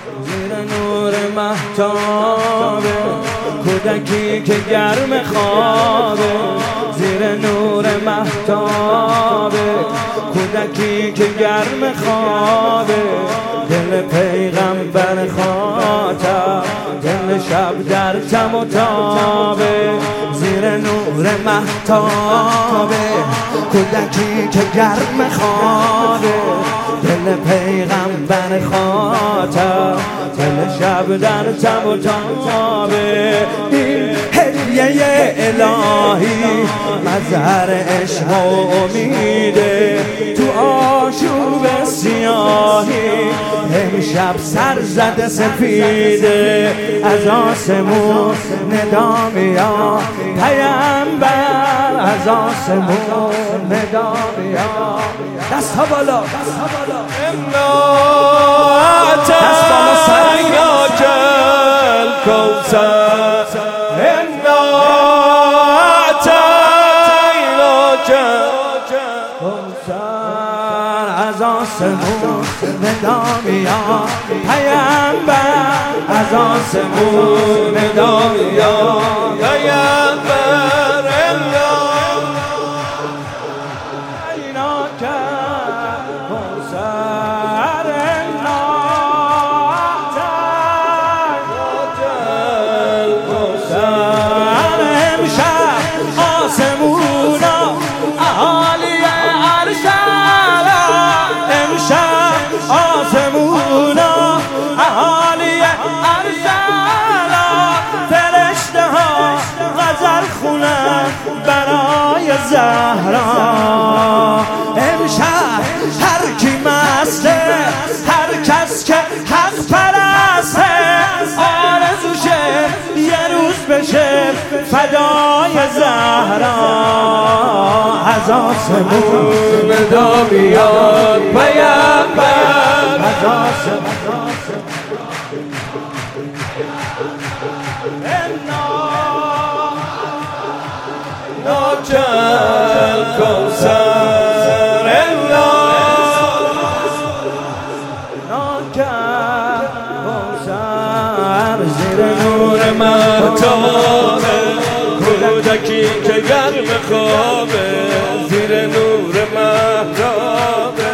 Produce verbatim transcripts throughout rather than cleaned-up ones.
زیر نور مهتابه، کودکی که گرم خوابه. زیر نور مهتابه، کودکی که گرم خوابه. دل پیغمبر خاطر، دل شب در تم و تابه. زیر نور مهتابه، کودکی که گرم خوابه. دل پیغمبر خاطر، دل شب در تم و تابه. این هدیه الهی مظهر عشق و امیده، تو آشوب سیاهی امشب سر زده سفیده. از آسمون ندا میاد پیامبر، از آسمون ندا میاد. دست ها بالا، دست ها بالا. دست بالا سرینا کل کوثر، انا اتینا کل کوثر. از آسمون ندا میاد پیامبر، از آسمون ندا میاد پیامبر. آسمونا اهالی ارشالا، فرشته ها غزل خونن برای زهرا. امشب هر کی مسته، هر کس که حق پرسته، آرزوشه یه روز بشه فدای زهرا. از آسمون ندا میاد پیامبر، از آسمون ناکل کوثر، ناکل کوثر. زیر نور مهتابه، کودکی که گرم خوابه. زیر نور مهتابه،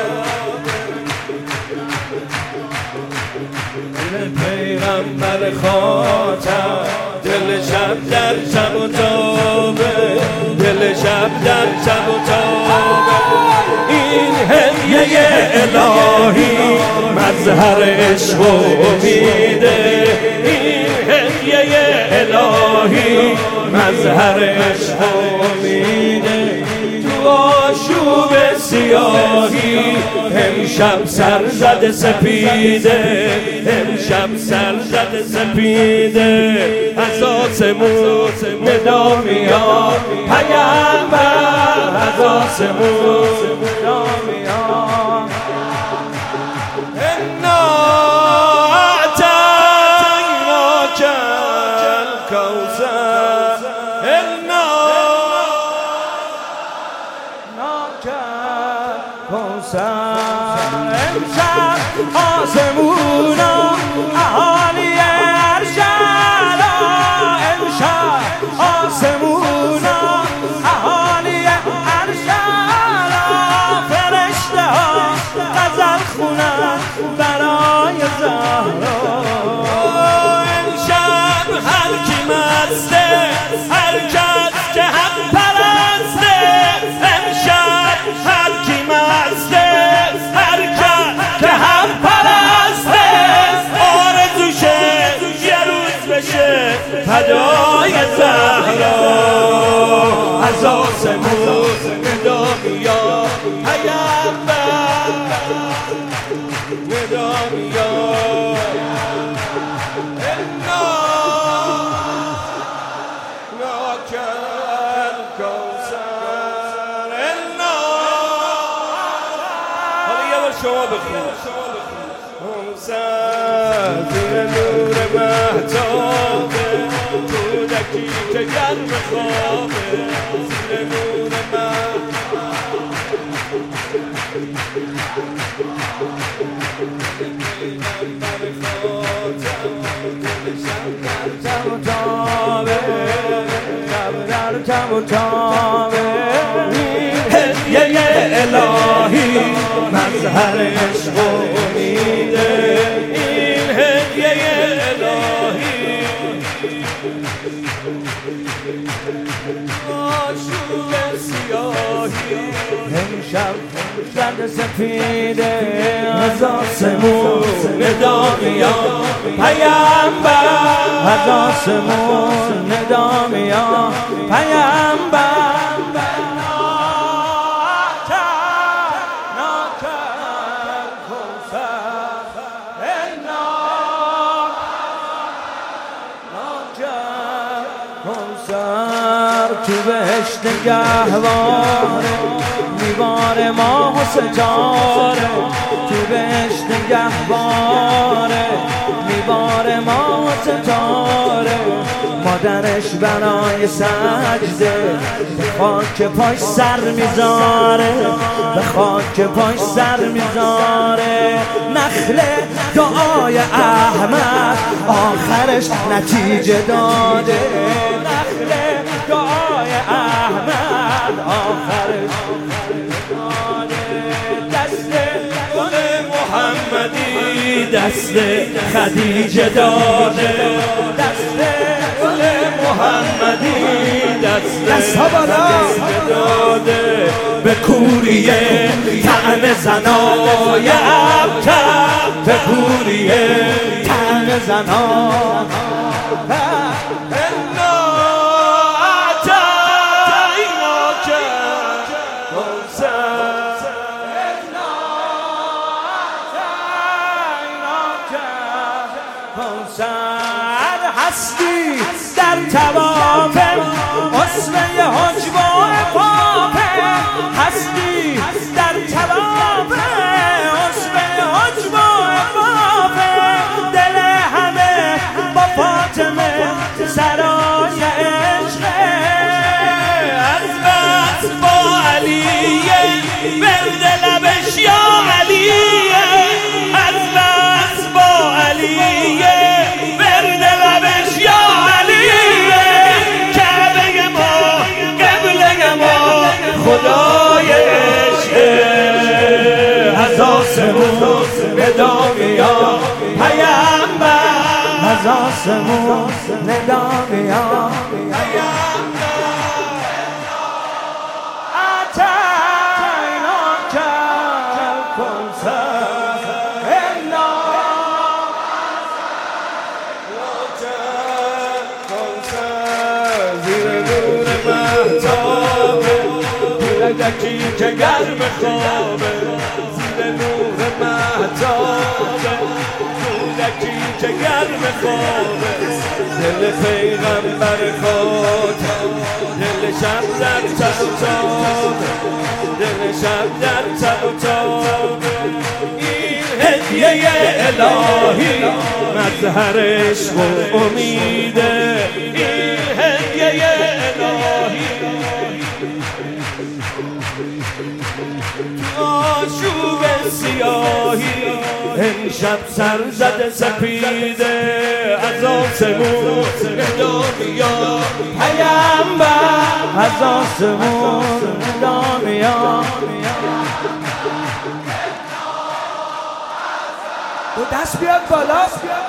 دل پیغمبر خاطر، دل شب در تب و تابه. دل شب در تب و تابه. این هدیه الهی مظهر عشق و امیده. این هدیه الهی مظهر عشق و امیده. تو آشوب سیاهی امشب سر زده سپیده. امشب سر زده سپیده. از آسمون ندا میاد پیامبر، از آسمون ندا میاد. انا اعطیناک الکوثر، انا کوثر. امشب آسمونا اهالی ارشالا، امشب آسمونا اهالی ارشالا، فرشته ها غزل خونن برای زهرا. امشب هر کی مسته، هر کس که حق پرسته. امشب هر کی مسته، هر کس که حق پرسته، آرزوشه یه روز بشه فدای زهرا. از آسمون ندا میاد پیامبر، ندا میاد. انا ناکل کوثر، انا. حالا یه بار شما بخونید. کوثر زیر نور مهتابه، کودکی که گرم خوابه. زیر نور مهتابه، و تابه هدیه الهی مظهر عشق و امیده این هدیه الهی آشوب سیاهی امشب زرد سفیده از آسمون ندا میاد پیامبر از آسمون ندا میاد پیامبر تو بهشت نگهواره میوار ماه و ستاره تو بهشت نگهواره میوار ماه و ستاره مادرش برای سجده به خاک پاش سر میذاره به خاک پاش سر میذاره نخل دعای احمد آخرش نتیجه داده نخل دعای احمد آخرش دست گل محمدی دست خدیجه داده دست گل محمدی دست دست خدیجه داده به کوریه طعن زنای ابتر به کوریه طعن زنان هستی در تواف اسوه حجبای پاپه هستی در تواف اسوه حجبای پاپه دل همه با فاطمه سرای عشقه از بس با علیه برد لبش یا علیه از بس با علیه برد لبش یا علیه کعبه ما قبله ما خدای عشقه از آسمون ندا میاد پیامبر از آسمون ندا میاد کودکی که گرم خوابه زیر نور مهتابه کودکی که گرم خوابه دل پیغمبر خاتم دل شب در تب و تابه دل شب در تب و تابه این هدیه الهی مظهر عشق و امیده این هدیه الهی آشوب سیاهی امشب سر زده سپیده از آسمون ندا میاد پیامبر از آسمون ندا میاد دو دست بیاد بالا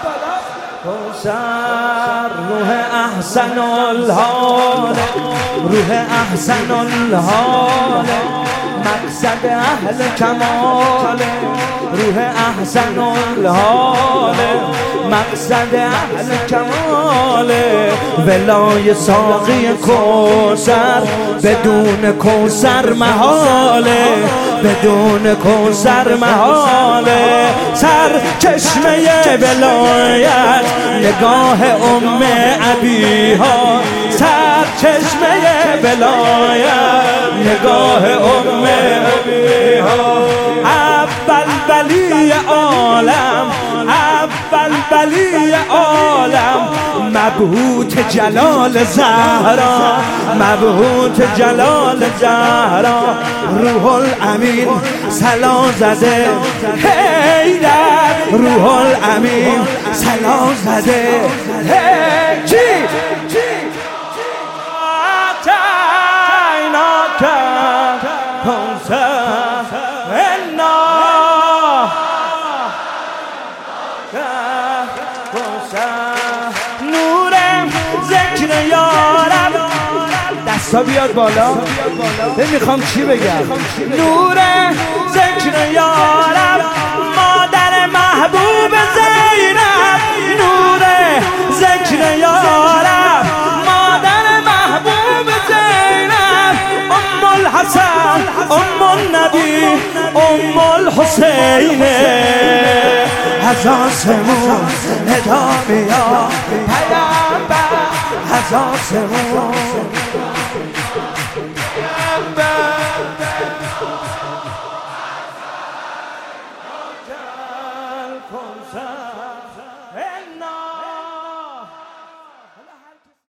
کوثر روح احسن الحال روح احسن الحال مقصد اهل کمال روح احسن الحال مقصد اهل کمال ولای ساقی کوثر بدون کوثر محاله بدون کوثر محاله سر چشمه ولایت نگاه ام عبیها سر چشمه ولایت نگاه ام عبیها اول ولی عالم اول ولی عالم مبهوت جلال زهرا مبهوت جلال زهرا روح الامین سلا زده حیدر روح الامین سلا زده چی چی نور ذکر یارم دستا بیاد بالا میخوام چی بگم نور ذکر یارم مادر محبوب زینب نور ذکر یارم مادر محبوب زینب ام الحسن ام النبی ام الحسین از آسمون ندا میاد پیامبر از آسمون